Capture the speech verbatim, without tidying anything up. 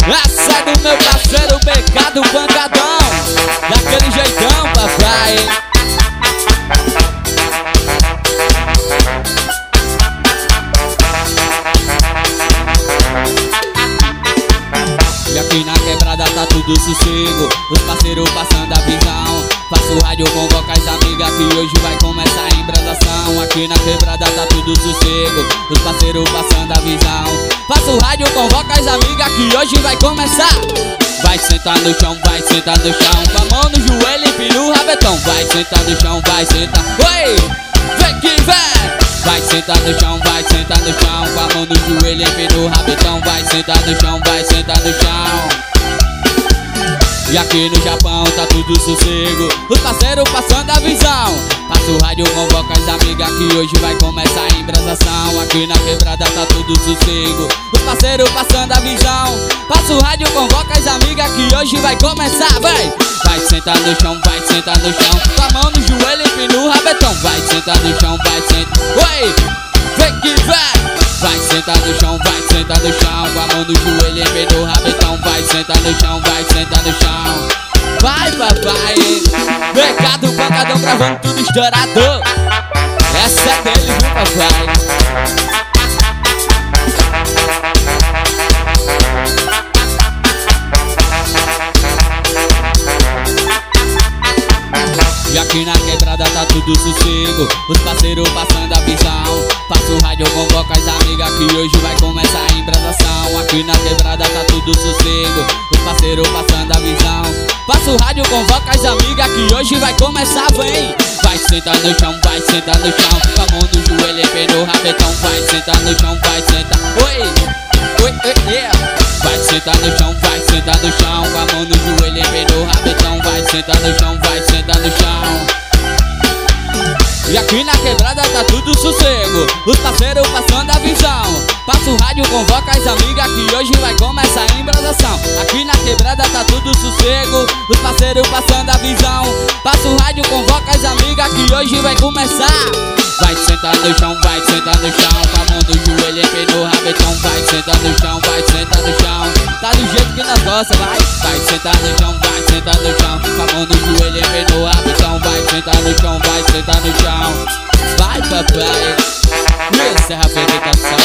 Essa é do meu parceiro Becado Pancadão, daquele jeitão, papai. E aqui na quebrada tá tudo sossego, os parceiros passando a visão. Faço rádio, convoca as amigas que hoje vai começar a embradação. Aqui na quebrada tá tudo sossego, os parceiros passando a visão. Faço rádio, convoca as amigas que hoje vai começar. Vai sentar no chão, vai sentar no chão, com a mão no joelho, empina o rabetão. Vai sentar no chão, vai sentar. Oi, vem que vem. Vai sentar no chão, vai sentar no chão, com a mão no joelho, empina o rabetão. Vai sentar no chão, vai sentar no chão. E aqui no Japão tá tudo sossego, os parceiros passando a visão. Passo o rádio, convoca as amigas que hoje vai começar a embrasação. Aqui na quebrada tá tudo sossego, os parceiros passando a visão. Passo o rádio, convoca as amigas que hoje vai começar. Vai, vai sentar no chão, vai sentar no chão, com a mão no joelho, empina o rabetão. Vai sentar no chão, vai sentar. Oi, vem que vem. Vai sentar no chão, vai sentar no chão, com a mão no joelho, empina o rabetão. Vai sentar no chão, vai sentar no chão. Vai, papai. Becado Pancadão gravando tudo estourado. Essa é dele, viu, papai? E aqui na quebrada tá tudo sossego, os parceiros passando a visão. Passo o rádio, convoca as amigas que hoje vai começar a embradação. Aqui na quebrada tá tudo sossego, os parceiros passando a visão. Passo o rádio, convoca as amigas que hoje vai começar, vem. Vai sentar no chão, vai sentar no chão, com a mão no joelho, empina o rabetão. Vai sentar no chão, vai sentar. Oi, oi, oi, yeah. Vai sentar no chão, vai sentar no chão, com a mão no joelho, empina o rabetão. Vai sentar no chão, vai sentar no chão. E aqui na quebrada tá tudo sossego, os parceiros passando a visão. Passa o rádio, convoca as amigas que hoje vai começar a embradação. Aqui na quebrada tá tudo sossego, os parceiros passando a visão. Passa o rádio, convoca as amigas que hoje vai começar. Vai sentar no chão, vai sentar no chão, com a mão no joelho, empina o rabetão. Vai sentar no chão, vai sentar no chão. Tá do jeito que nós gosta, vai. Vai sentar no chão, vai sentar no chão, com a mão no joelho, empina o rabetão. Vai sentar no chão, vai sentar no chão. Vai, papai. Essa é a apresentação.